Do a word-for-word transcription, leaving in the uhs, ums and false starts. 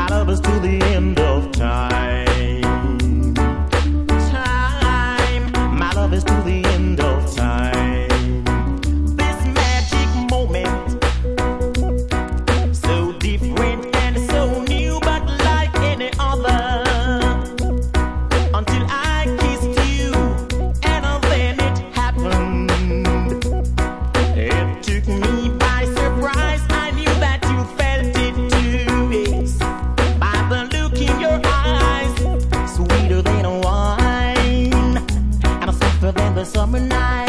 My love is to the end of time. Time. My love is to the end of time. This magic moment, so different and so new, but like any other. Until I kissed you, and then it happened. It took me by surprise. I knew that you felt it too. Yes. By the look in your eyes, sweeter than a wine, and softer than the summer night.